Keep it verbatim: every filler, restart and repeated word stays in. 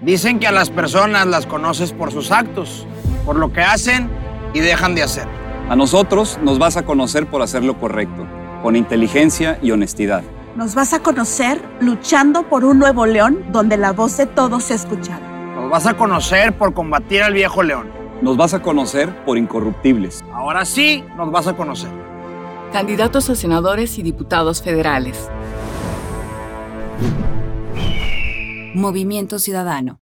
Dicen que a las personas las conoces por sus actos, por lo que hacen y dejan de hacer. A nosotros nos vas a conocer por hacer lo correcto, con inteligencia y honestidad. Nos vas a conocer luchando por un nuevo León donde la voz de todos sea escuchada. Nos vas a conocer por combatir al viejo león. Nos vas a conocer por incorruptibles. Ahora sí nos vas a conocer. Candidatos a senadores y diputados federales. Movimiento Ciudadano.